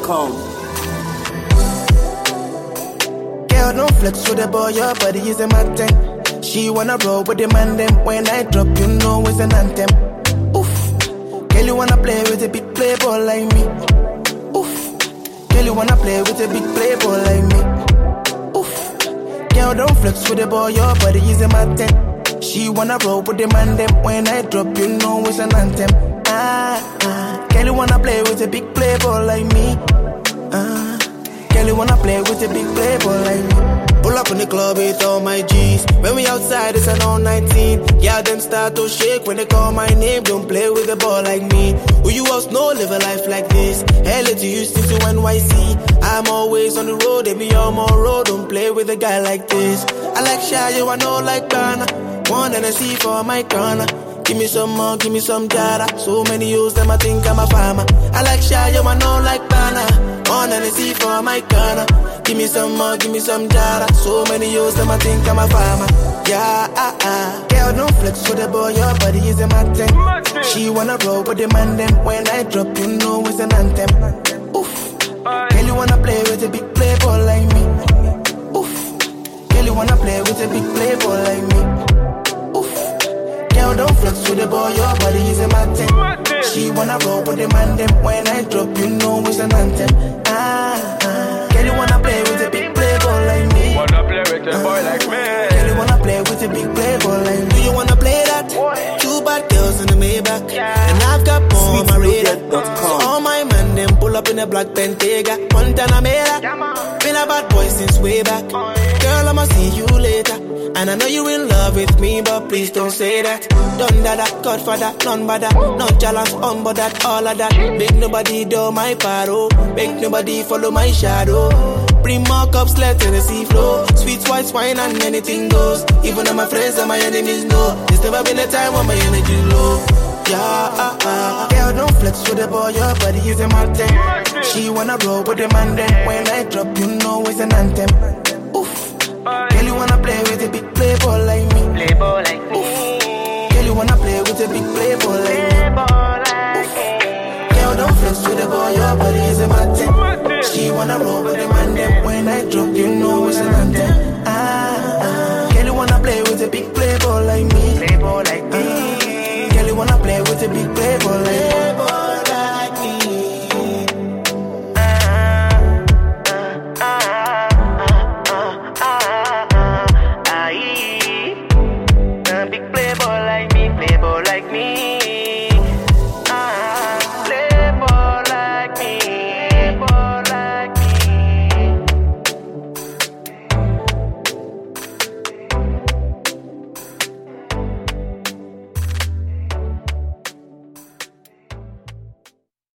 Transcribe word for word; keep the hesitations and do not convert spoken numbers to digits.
com. Girl, don't flex with the boy, your body is a mountain. She wanna roll with the man, them. When I drop, you know it's an anthem. Oof. Girl, you wanna play with a big playboy like me. Oof. Girl, you wanna play with a big playboy like me. Oof. Girl, don't flex with the boy, your body is a mountain. She wanna roll with the man, them. When I drop, you know it's an anthem. Ah, ah. Girl, you wanna play with a big playboy like me. Ah. Girl, you wanna play with a big playboy like me. Pull up in the club with all my G's. When we outside, it's an all nineteen. Yeah, them start to shake when they call my name. Don't play with a ball like me. Who you else know live a life like this? L A to Houston to N Y C. I'm always on the road, they be on my road. Don't play with a guy like this. I like shy, you I know like Ghana. One and I see for my corner. Give me some more, give me some jara. So many use them, I think I'm a farmer. I like shy, you I know like Bana. On and I see for my corner. Give me some more, give me some jara. So many use them, I think I'm a farmer. Yeah, ah, ah. Girl, don't flex with the boy, your body is a mountain. She wanna roll with the man, them. When I drop, you know it's an anthem. Oof. Girl, you wanna play with a big playboy like me. Oof. Girl, you wanna play with a big playboy like me. Oof. Girl, don't flex with the boy, your body is a mountain. She wanna roll with the man, them. When I drop, you know it's an anthem. Ah, ah. Girl, you wanna play with a big playboy like me. Wanna play with a boy like me. Girl, you wanna play with a big playboy like me. Do you wanna play that? Two bad girls in the Maybach, and I've got more on my radar. So all my men, them pull up in a black Bentayga. Montana Mela, been a bad boy since way back. Girl, I'ma see you later. And I know you in love with me, but please don't say that. Done that, Godfather, none but that. Not jealous, on but that, all of that. Make nobody do my paro. Make nobody follow my shadow. Bring more cups, let Tennessee flow. Sweet white wine and anything goes. Even though my friends and my enemies know. There's never been a time when my energy low. Yeah, ah, ah. Girl, don't flex with the boy, your body is a mountain. She wanna roll with the man, then when I drop, you know it's an anthem. Oof. Girl, you wanna play with a big playboy like me. Playboy like me. Oof. Girl, you wanna play with a big playboy like me. Oof. Girl, don't flex with the boy, your body is a mountain.